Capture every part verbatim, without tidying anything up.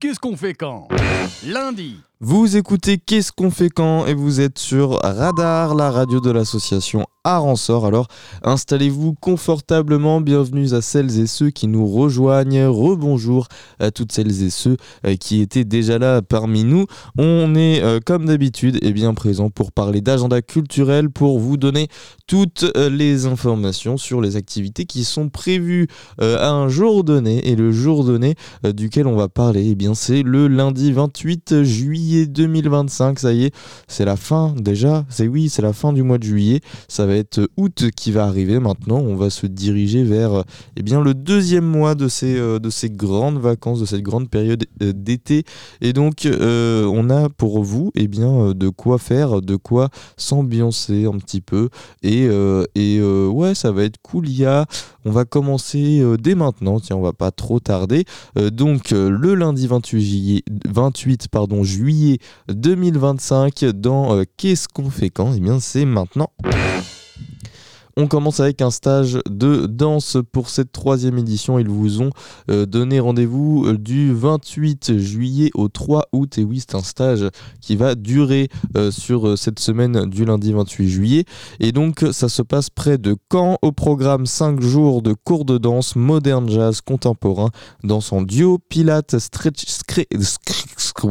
Qu'est-ce qu'on fait quand ? Lundi. Vous écoutez Qu'est-ce qu'on fait quand et vous êtes sur Radar, la radio de l'association Aransor. Alors installez-vous confortablement, bienvenue à celles et ceux qui nous rejoignent, rebonjour à toutes celles et ceux euh, qui étaient déjà là parmi nous. On est euh, comme d'habitude et bien présent pour parler d'agenda culturel, pour vous donner toutes euh, les informations sur les activités qui sont prévues euh, à un jour donné. Et le jour donné euh, duquel on va parler, eh bien, c'est le lundi vingt-huit juillet deux mille vingt-cinq. Ça y est, c'est la fin déjà, c'est oui, c'est la fin du mois de juillet. Ça va être août qui va arriver maintenant. On va se diriger vers eh bien, le deuxième mois de ces, euh, de ces grandes vacances, de cette grande période euh, d'été. Et donc, euh, on a pour vous eh bien, de quoi faire, de quoi s'ambiancer un petit peu. Et, euh, et euh, ouais, ça va être cool. Il y a, on va commencer euh, dès maintenant. Tiens, on va pas trop tarder. Euh, donc, euh, le lundi vingt-huit juillet, vingt-huit pardon, juillet deux mille vingt-cinq, dans euh, Qu'est-ce qu'on fait quand ? Eh bien, c'est maintenant. On commence avec un stage de danse pour cette troisième édition. Ils vous ont euh, donné rendez-vous euh, du vingt-huit juillet au trois août. Et oui, c'est un stage qui va durer euh, sur euh, cette semaine du lundi vingt-huit juillet. Et donc, ça se passe près de Caen. Au programme cinq jours de cours de danse, moderne jazz, contemporain, danse en duo, pilates, stretch, scré, scré, scré,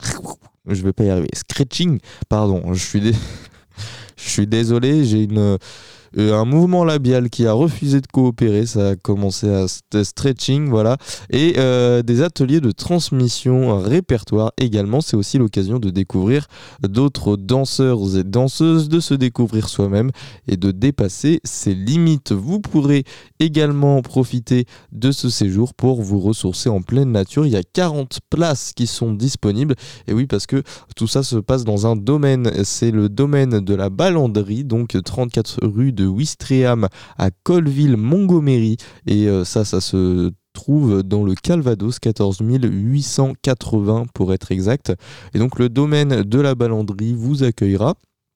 je vais pas y arriver, scratching, pardon, je suis, dé... je suis désolé, j'ai une... Euh, un mouvement labial qui a refusé de coopérer, ça a commencé à st- stretching, voilà, et euh, des ateliers de transmission, un répertoire également. C'est aussi l'occasion de découvrir d'autres danseurs et danseuses, de se découvrir soi-même et de dépasser ses limites. Vous pourrez également profiter de ce séjour pour vous ressourcer en pleine nature. Il y a quarante places qui sont disponibles, et oui, parce que tout ça se passe dans un domaine, c'est le domaine de la Ballandrie, donc trente-quatre rue de Ouistreham à Colleville-Montgomery, et euh, ça, ça se trouve dans le Calvados, quatorze mille huit cent quatre-vingts pour être exact. Et donc le domaine de la Ballandrie vous accueillera,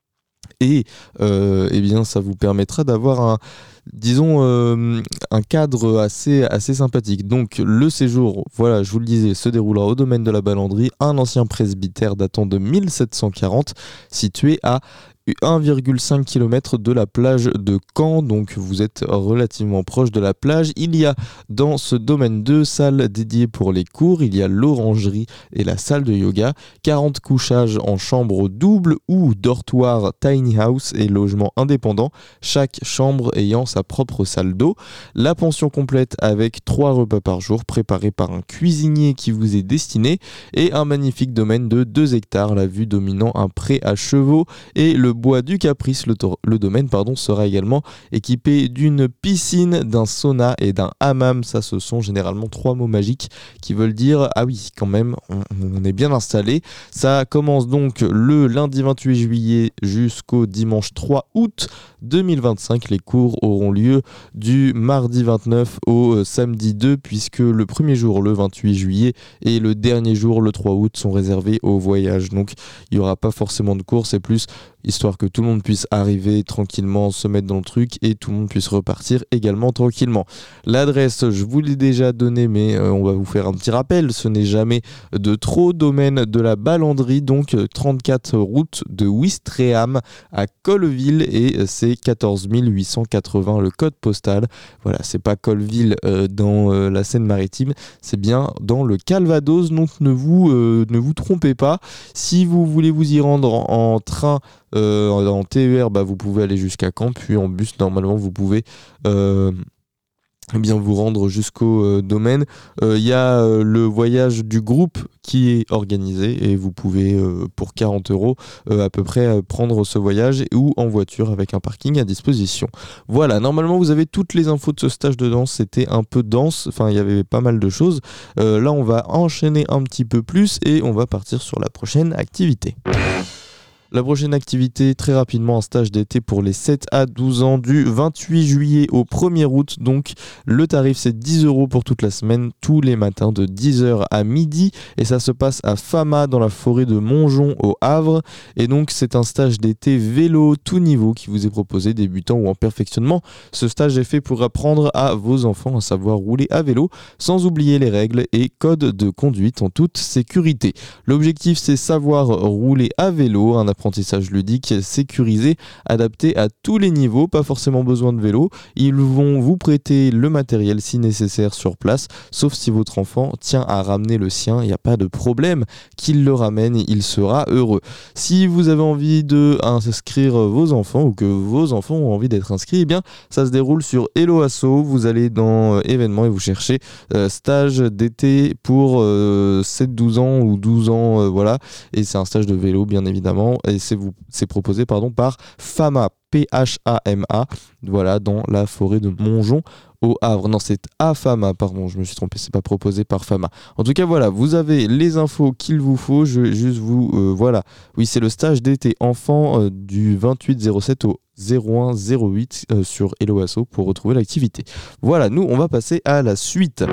et euh, eh bien, ça vous permettra d'avoir un, disons, euh, un cadre assez, assez sympathique. Donc le séjour, voilà, je vous le disais, se déroulera au domaine de la Ballandrie, un ancien presbytère datant de mille sept cent quarante, situé à un virgule cinq kilomètres de la plage de Caen, donc vous êtes relativement proche de la plage. Il y a dans ce domaine deux salles dédiées pour les cours, il y a l'orangerie et la salle de yoga, quarante couchages en chambre double ou dortoir tiny house et logement indépendant, chaque chambre ayant sa propre salle d'eau. La pension complète avec trois repas par jour préparés par un cuisinier qui vous est destiné, et un magnifique domaine de deux hectares, la vue dominant un pré à chevaux et le bois du Caprice. Le, to- le domaine pardon, sera également équipé d'une piscine, d'un sauna et d'un hammam. Ça, ce sont généralement trois mots magiques qui veulent dire ah oui, quand même, on, on est bien installé. Ça commence donc le lundi vingt-huit juillet jusqu'au dimanche trois août deux mille vingt-cinq. Les cours auront lieu du mardi vingt-neuf au euh, samedi deux, puisque le premier jour, le vingt-huit juillet, et le dernier jour, le trois août, sont réservés au voyage. Donc, il n'y aura pas forcément de cours, c'est plus histoire que tout le monde puisse arriver tranquillement, se mettre dans le truc, et tout le monde puisse repartir également tranquillement. L'adresse, je vous l'ai déjà donnée, mais euh, on va vous faire un petit rappel, ce n'est jamais de trop. Domaine de la Ballandrie, donc trente-quatre route de Ouistreham à Colleville, et c'est quatorze mille huit cent quatre-vingts le code postal. Voilà, c'est pas Colleville euh, dans euh, la Seine-Maritime, c'est bien dans le Calvados, donc ne vous, euh, ne vous trompez pas. Si vous voulez vous y rendre en, en train, Euh, en T E R, bah, vous pouvez aller jusqu'à Caen, puis en bus, normalement, vous pouvez euh, eh bien, vous rendre jusqu'au euh, domaine. Il euh, y a euh, le voyage du groupe qui est organisé, et vous pouvez, euh, pour quarante euros, euh, à peu près euh, prendre ce voyage, ou en voiture avec un parking à disposition. Voilà, normalement, vous avez toutes les infos de ce stage de danse. C'était un peu dense, enfin, il y avait pas mal de choses. Euh, là, on va enchaîner un petit peu plus, et on va partir sur la prochaine activité. La prochaine activité, très rapidement, un stage d'été pour les sept à douze ans du vingt-huit juillet au premier août. Donc le tarif c'est dix euros pour toute la semaine, tous les matins de dix heures à midi. Et ça se passe à Fama dans la forêt de Montjon au Havre. Et donc c'est un stage d'été vélo tout niveau qui vous est proposé, débutant ou en perfectionnement. Ce stage est fait pour apprendre à vos enfants à savoir rouler à vélo sans oublier les règles et codes de conduite en toute sécurité. L'objectif c'est savoir rouler à vélo, un apprentissage ludique sécurisé, adapté à tous les niveaux, pas forcément besoin de vélo. Ils vont vous prêter le matériel si nécessaire sur place, sauf si votre enfant tient à ramener le sien, il n'y a pas de problème qu'il le ramène, il sera heureux. Si vous avez envie de inscrire vos enfants ou que vos enfants ont envie d'être inscrits, eh bien ça se déroule sur Hello Asso, vous allez dans euh, événements et vous cherchez euh, stage d'été pour euh, sept douze ans ou douze ans, euh, voilà, et c'est un stage de vélo bien évidemment, et c'est, vous, c'est proposé pardon, par Fama, P H A M A, voilà, dans la forêt de Montjon au Havre. Non, c'est à Fama, pardon, je me suis trompé, c'est pas proposé par Fama. En tout cas, voilà, vous avez les infos qu'il vous faut, je vais juste vous, euh, voilà, oui, c'est le stage d'été enfant euh, du vingt-huit zéro sept au zéro un zéro huit euh, sur Hello Asso pour retrouver l'activité. Voilà, nous, on va passer à la suite.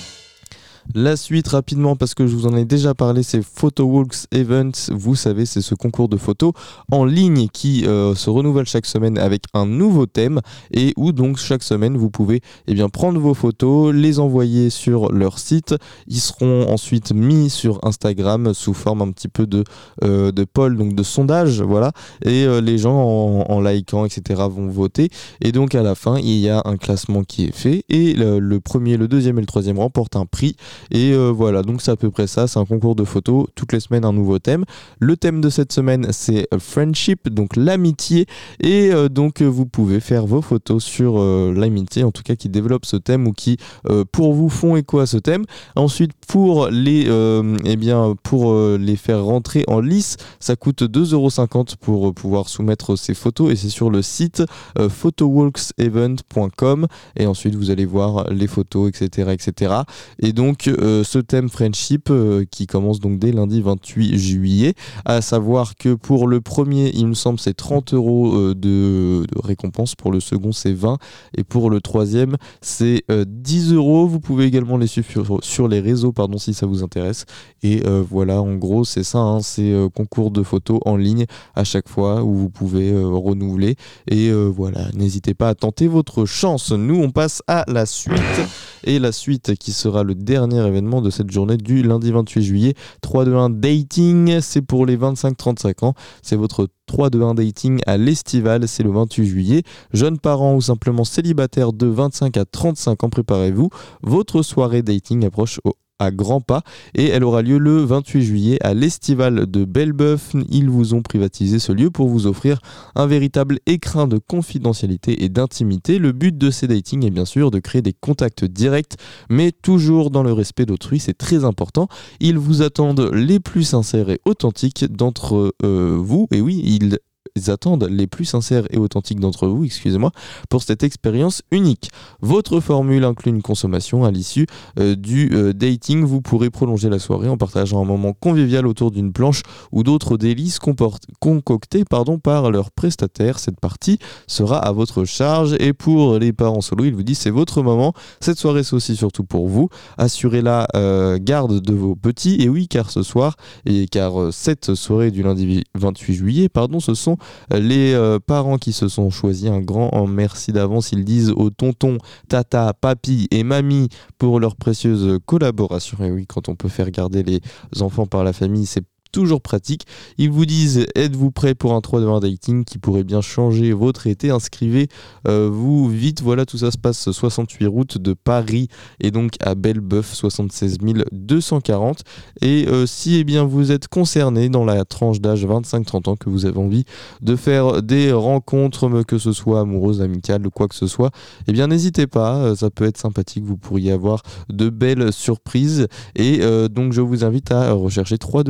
La suite rapidement parce que je vous en ai déjà parlé, c'est PhotoWalks Event. Vous savez, c'est ce concours de photos en ligne qui euh, se renouvelle chaque semaine avec un nouveau thème et où donc chaque semaine vous pouvez eh bien, prendre vos photos, les envoyer sur leur site. Ils seront ensuite mis sur Instagram sous forme un petit peu de, euh, de poll, donc de sondage, voilà. Et euh, les gens en, en likant, et cetera vont voter. Et donc à la fin, il y a un classement qui est fait et le, le premier, le deuxième et le troisième remportent un prix. Et euh, voilà, donc c'est à peu près ça, c'est un concours de photos, toutes les semaines un nouveau thème. Le thème de cette semaine c'est Friendship, donc l'amitié, et euh, donc vous pouvez faire vos photos sur euh, l'amitié, en tout cas qui développe ce thème ou qui euh, pour vous font écho à ce thème. Ensuite pour les, euh, eh bien, pour, euh, les faire rentrer en lice, ça coûte deux euros cinquante pour euh, pouvoir soumettre ces photos et c'est sur le site euh, photowalks event point com et ensuite vous allez voir les photos, et cetera et cetera. Et donc Euh, ce thème Friendship euh, qui commence donc dès lundi vingt-huit juillet, à savoir que pour le premier il me semble c'est trente euros euh, de, de récompense, pour le second c'est vingt et pour le troisième c'est euh, dix euros. Vous pouvez également les suivre sur, sur les réseaux pardon si ça vous intéresse et euh, voilà en gros c'est ça hein, c'est euh, concours de photos en ligne à chaque fois où vous pouvez euh, renouveler et euh, voilà, n'hésitez pas à tenter votre chance. Nous on passe à la suite et la suite qui sera le dernier événement de cette journée du lundi vingt-huit juillet. trois deux un dating, c'est pour les vingt-cinq trente-cinq ans, c'est votre trois deux un dating à l'Estival, c'est le vingt-huit juillet. Jeunes parents ou simplement célibataires de vingt-cinq à trente-cinq ans, préparez-vous, votre soirée dating approche au à grands pas et elle aura lieu le vingt-huit juillet à l'Estival de Belbeuf. Ils vous ont privatisé ce lieu pour vous offrir un véritable écrin de confidentialité et d'intimité. Le but de ces datings est bien sûr de créer des contacts directs mais toujours dans le respect d'autrui, c'est très important. Ils vous attendent les plus sincères et authentiques d'entre euh, vous et oui, ils Ils attendent les plus sincères et authentiques d'entre vous, excusez-moi, pour cette expérience unique. Votre formule inclut une consommation à l'issue euh, du euh, dating. Vous pourrez prolonger la soirée en partageant un moment convivial autour d'une planche ou d'autres délices comport- concoctés pardon, par leur prestataire. Cette partie sera à votre charge. Et pour les parents solo, il vous dit c'est votre moment. Cette soirée, c'est aussi surtout pour vous. Assurez la euh, garde de vos petits. Et oui, car ce soir, et car euh, cette soirée du lundi vingt-huit juillet, pardon, ce sont les euh, parents qui se sont choisis. Un grand merci d'avance, ils disent aux tontons, tata, papi et mamie pour leur précieuse collaboration. Et oui, quand on peut faire garder les enfants par la famille, c'est toujours pratique. Ils vous disent êtes-vous prêt pour un trois deux un dating qui pourrait bien changer votre été, inscrivez euh, vous vite. Voilà, tout ça se passe soixante-huit route de Paris et donc à Belbeuf, soixante-seize mille deux cent quarante. Et euh, si eh bien, vous êtes concerné dans la tranche d'âge vingt-cinq trente ans, que vous avez envie de faire des rencontres, que ce soit amoureuses, amicales ou quoi que ce soit, eh bien n'hésitez pas, ça peut être sympathique, vous pourriez avoir de belles surprises. Et euh, donc je vous invite à rechercher trois deux un dating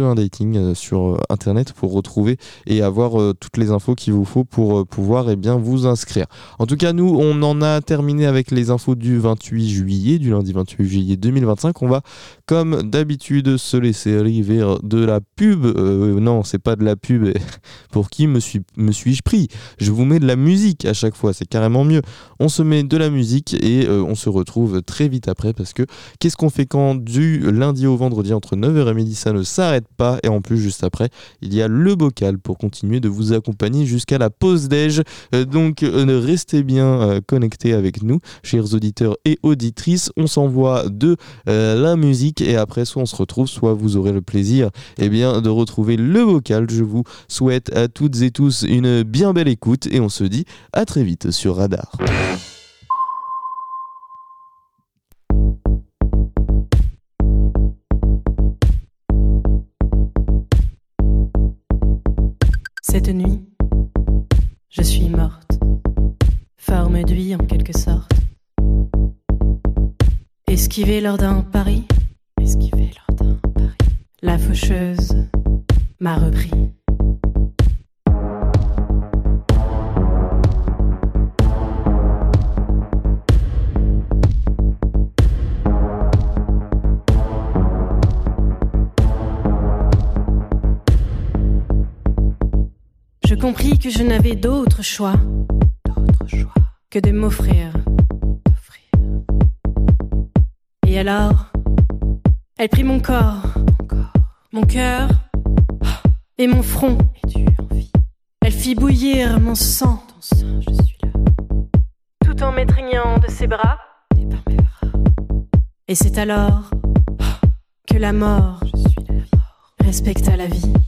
parking euh, sur euh, internet pour retrouver et avoir euh, toutes les infos qu'il vous faut pour euh, pouvoir eh bien, vous inscrire. En tout cas, nous, on en a terminé avec les infos du vingt-huit juillet, du lundi vingt-huit juillet deux mille vingt-cinq. On va, comme d'habitude, se laisser arriver de la pub. Euh, non, c'est pas de la pub. Pour qui me, suis, me suis-je pris ? Je vous mets de la musique à chaque fois, c'est carrément mieux. On se met de la musique et euh, on se retrouve très vite après parce que qu'est-ce qu'on fait quand du lundi au vendredi entre neuf heures et midi, ça ne s'arrête pas. Et en plus, juste après, il y a le bocal pour continuer de vous accompagner jusqu'à la pause déj. Euh, donc, euh, restez bien euh, connectés avec nous, chers auditeurs et auditrices. On s'envoie de euh, la musique et après, soit on se retrouve, soit vous aurez le plaisir eh bien, de retrouver le bocal. Je vous souhaite à toutes et tous une bien belle écoute et on se dit à très vite sur Radar. Cette nuit, je suis morte, forme d'huile en quelque sorte. Esquivée lors d'un pari, esquivée lors d'un pari, la faucheuse m'a repris. Je compris que je n'avais d'autre choix, d'autre choix que de m'offrir, d'offrir. Et alors, elle prit mon corps, mon corps, mon cœur et mon front. Et tu en vis. Elle fit bouillir mon sang, ton sang, je suis là, tout en m'étreignant de ses bras, et par mes bras. Et c'est alors que la mort, je suis la mort, respecta la vie.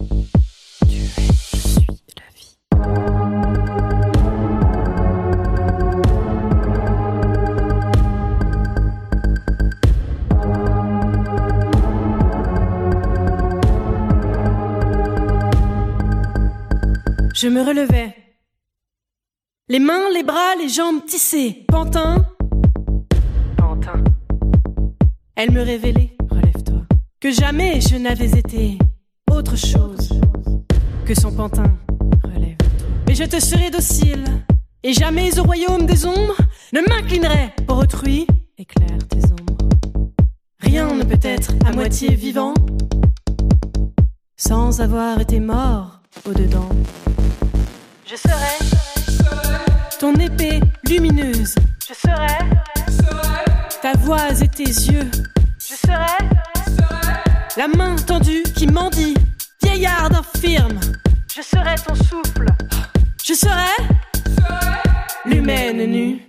Je me relevais, les mains, les bras, les jambes tissées, pantin, pantin. Elle me révélait, relève-toi, que jamais je n'avais été autre chose que son pantin, relève-toi. Mais je te serai docile, et jamais au royaume des ombres ne m'inclinerai pour autrui, éclaire tes ombres. Rien ne peut être à moitié vivant sans avoir été mort au-dedans. Je serai ton épée lumineuse. Je serai ta voix et tes yeux. Je serai la main tendue qui mendie, vieillarde infirme. Je serai ton souffle. Je serai l'humaine nue.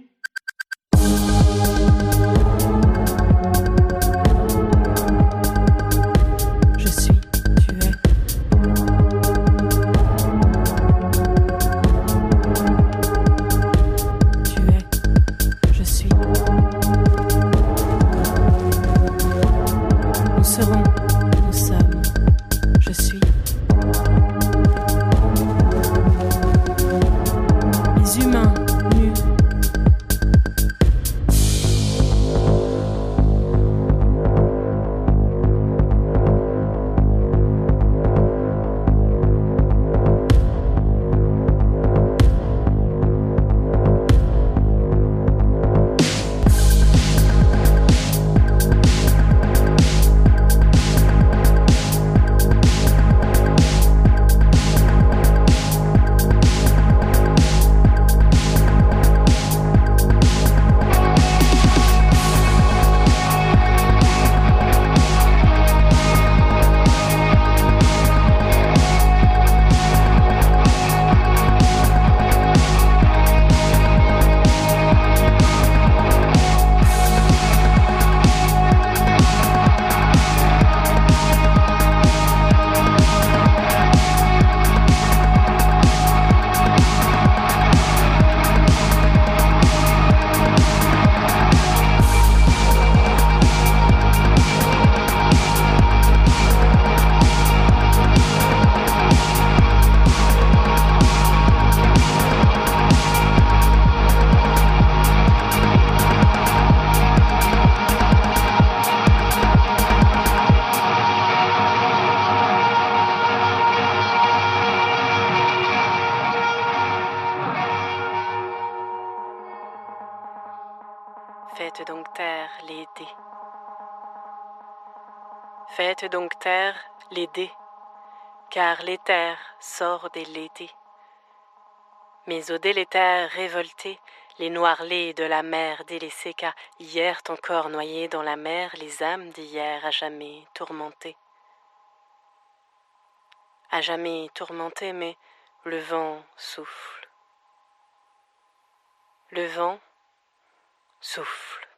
Faites donc taire les dés, car l'éther sort des laidés. Mais au délétère révolté, les noirs laits de la mer délaissés, car hier encore noyés dans la mer, les âmes d'hier à jamais tourmentées. À jamais tourmentées, mais le vent souffle. Le vent souffle.